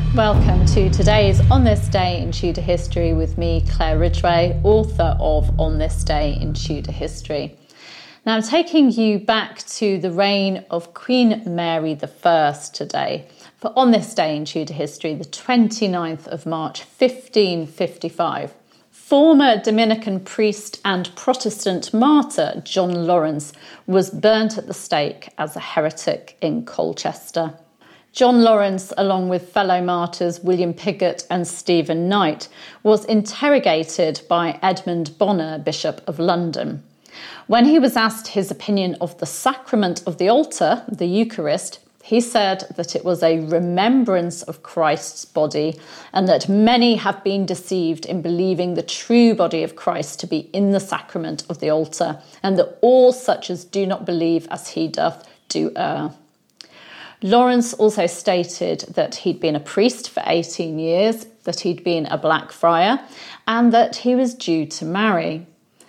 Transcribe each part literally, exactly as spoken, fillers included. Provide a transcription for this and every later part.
Welcome to today's On This Day in Tudor History with me, Claire Ridgway, author of On This Day in Tudor History. Now I'm taking you back to the reign of Queen Mary the First today. For On This Day in Tudor History, the twenty-ninth of March, fifteen fifty-five, former Dominican priest and Protestant martyr John Lawrence was burnt at the stake as a heretic in Colchester. John Lawrence, along with fellow martyrs William Pigot and Stephen Knight, was interrogated by Edmund Bonner, Bishop of London. When he was asked his opinion of the sacrament of the altar, the Eucharist, he said that it was a remembrance of Christ's body and that many have been deceived in believing the true body of Christ to be in the sacrament of the altar, and that all such as do not believe as he doth do err. Lawrence also stated that he'd been a priest for eighteen years, that he'd been a black friar, and that he was due to marry.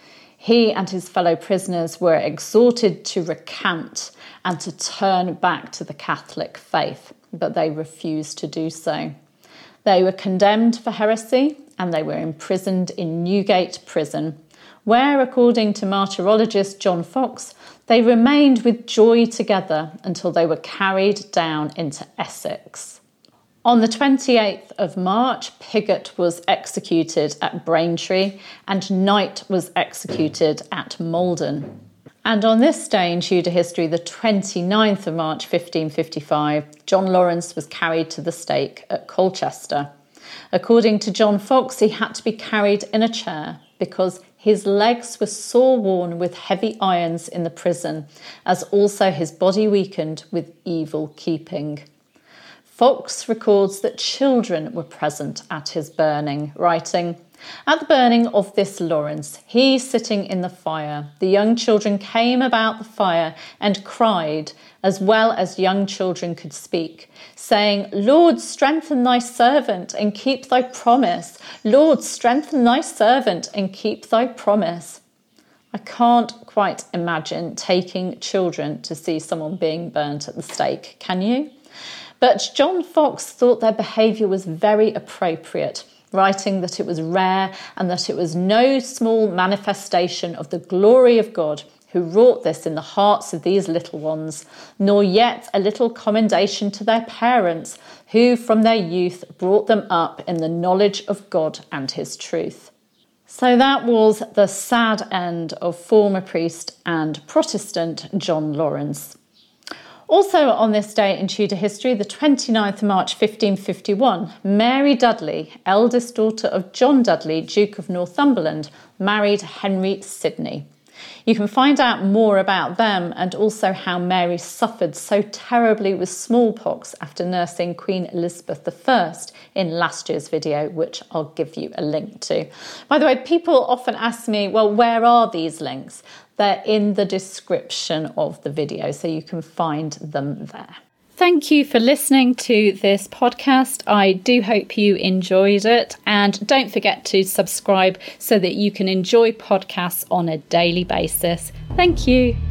He and his fellow prisoners were exhorted to recant and to turn back to the Catholic faith, but they refused to do so. They were condemned for heresy and they were imprisoned in Newgate Prison, where, according to martyrologist John Fox, they remained with joy together until they were carried down into Essex. On the twenty-eighth of March, Pigot was executed at Braintree and Knight was executed at Malden. And on this day in Tudor history, the twenty-ninth of March, fifteen fifty-five, John Lawrence was carried to the stake at Colchester. According to John Fox, he had to be carried in a chair because his legs were sore worn with heavy irons in the prison, as also his body weakened with evil keeping. Fox records that children were present at his burning, writing, "At the burning of this Lawrence, he sitting in the fire, the young children came about the fire and cried, as well as young children could speak, saying, Lord, strengthen thy servant and keep thy promise. Lord, strengthen thy servant and keep thy promise." I can't quite imagine taking children to see someone being burnt at the stake, can you? But John Fox thought their behaviour was very appropriate, writing that it was rare and that it was no small manifestation of the glory of God who wrought this in the hearts of these little ones, nor yet a little commendation to their parents, who from their youth brought them up in the knowledge of God and his truth. So that was the sad end of former priest and Protestant John Lawrence. Also on this day in Tudor history, the twenty-ninth of March, fifteen fifty-one, Mary Dudley, eldest daughter of John Dudley, Duke of Northumberland, married Henry Sidney. You can find out more about them and also how Mary suffered so terribly with smallpox after nursing Queen Elizabeth the First in last year's video, which I'll give you a link to. By the way, people often ask me, well, where are these links? They're in the description of the video, so you can find them there. Thank you for listening to this podcast. I do hope you enjoyed it, and don't forget to subscribe so that you can enjoy podcasts on a daily basis. Thank you.